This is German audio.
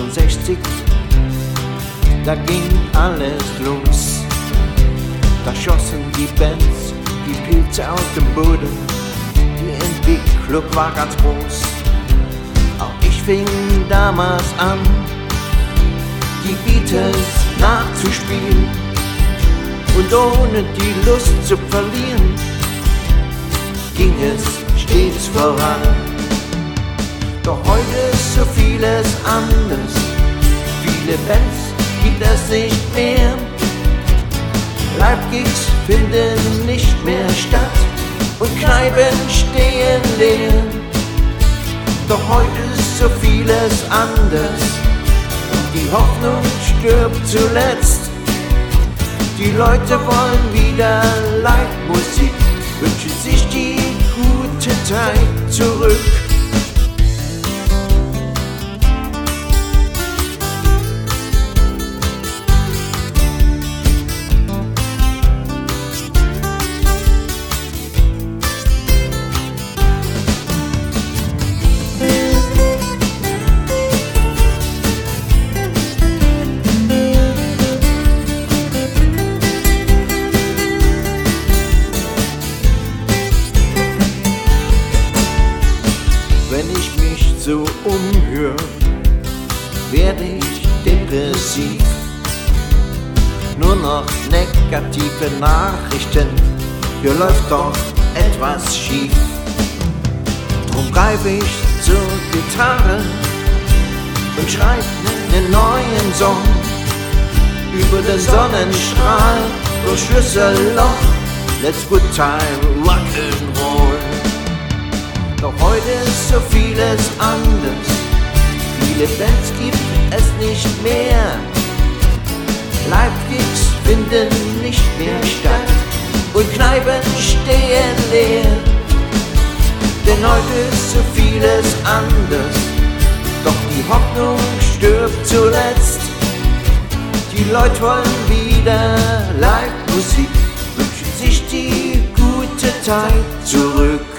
68, da ging alles los. Da schossen die Bands die Pilze aus dem Boden, die Entwicklung war ganz groß. Auch ich fing damals an, die Beatles nachzuspielen und ohne die Lust zu verlieren, ging es stets voran. Doch heute ist so vieles anders, viele Bands gibt es nicht mehr, Live-Gigs finden nicht mehr statt und Kneipen stehen leer. Doch heute ist so vieles anders, die Hoffnung stirbt zuletzt. Die Leute wollen wieder Live-Musik, wünschen sich die gute Zeit zurück. Wenn ich mich so umhör, werde ich depressiv. Nur noch negative Nachrichten, hier läuft doch etwas schief. Drum greif ich zur Gitarre und schreib nen neuen Song über den Sonnenstrahl durch Schlüsselloch. Let's good time rock'n'roll. Doch heute ist so vieles anders, viele Bands gibt es nicht mehr, Live-Gigs finden nicht mehr statt und Kneipen stehen leer. Denn heute ist so vieles anders, doch die Hoffnung stirbt zuletzt. Die Leute wollen wieder Live-Musik, wünschen sich die gute Zeit zurück.